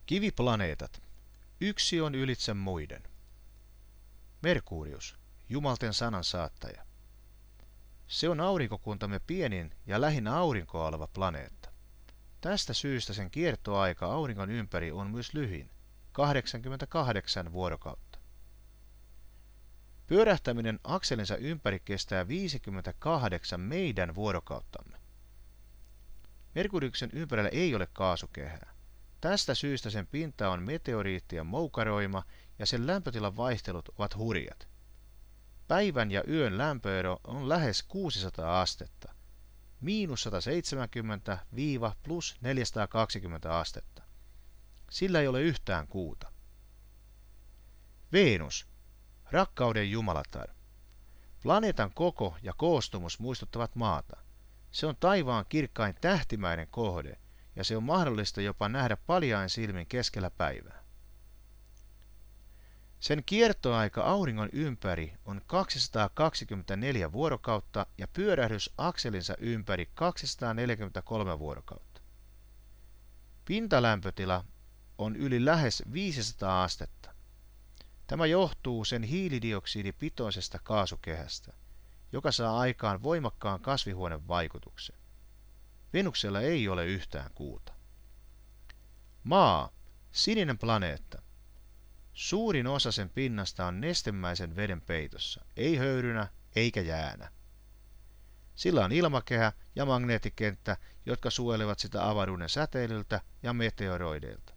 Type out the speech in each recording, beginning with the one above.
Kiviplaneetat. Yksi on ylitse muiden. Merkurius, jumalten sanan saattaja. Se on aurinkokuntamme pienin ja lähinnä aurinkoa oleva planeetta. Tästä syystä sen kiertoaika auringon ympäri on myös lyhin, 88 vuorokautta. Pyörähtäminen akselinsa ympäri kestää 58 meidän vuorokauttamme. Merkuriuksen ympärillä ei ole kaasukehää. Tästä syystä sen pinta on meteoriittien moukaroima ja sen lämpötilan vaihtelut ovat hurjat. Päivän ja yön lämpöero on lähes 600 astetta, -170–+420 astetta. Sillä ei ole yhtään kuuta. Venus, rakkauden jumalatar. Planeetan koko ja koostumus muistuttavat maata. Se on taivaan kirkkain tähtimäinen kohde, ja se on mahdollista jopa nähdä paljain silmin keskellä päivää. Sen kiertoaika auringon ympäri on 224 vuorokautta ja pyörähdys akselinsa ympäri 243 vuorokautta. Pintalämpötila on yli lähes 500 astetta. Tämä johtuu sen hiilidioksidipitoisesta kaasukehästä, joka saa aikaan voimakkaan kasvihuonevaikutuksen. Venuksella ei ole yhtään kuuta. Maa, sininen planeetta. Suurin osa sen pinnasta on nestemäisen veden peitossa, ei höyrynä eikä jäänä. Sillä on ilmakehä ja magneettikenttä, jotka suojelevat sitä avaruuden säteilyltä ja meteoroideilta.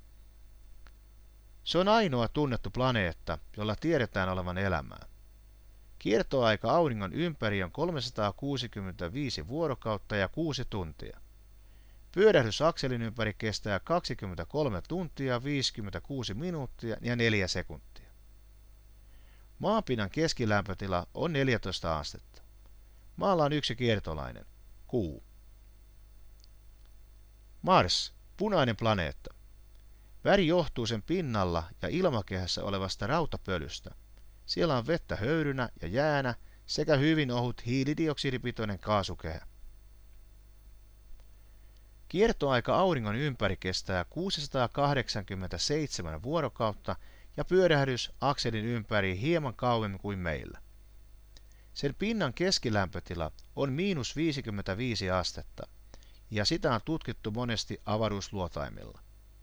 Se on ainoa tunnettu planeetta, jolla tiedetään olevan elämää. Kiertoaika auringon ympäri on 365 vuorokautta ja 6 tuntia. Pyörähdys akselin ympäri kestää 23 tuntia, 56 minuuttia ja 4 sekuntia. Maapinnan keskilämpötila on 14 astetta. Maalla on yksi kiertolainen, Kuu. Mars, punainen planeetta. Väri johtuu sen pinnalla ja ilmakehässä olevasta rautapölystä. Siellä on vettä höyrynä ja jäänä sekä hyvin ohut hiilidioksidipitoinen kaasukehä. Kiertoaika auringon ympäri kestää 687 vuorokautta ja pyörähdys akselin ympäri hieman kauemmin kuin meillä. Sen pinnan keskilämpötila on -55 astetta ja sitä on tutkittu monesti avaruusluotaimilla.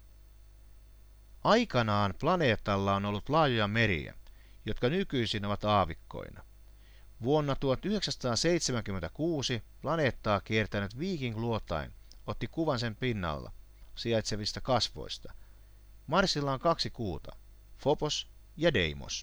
Aikanaan planeetalla on ollut laajoja meriä, jotka nykyisin ovat aavikkoina. Vuonna 1976 planeettaa kiertänyt Viking-luotain otti kuvan sen pinnalla sijaitsevista kasvoista. Marsilla on 2 kuuta, Phobos ja Deimos.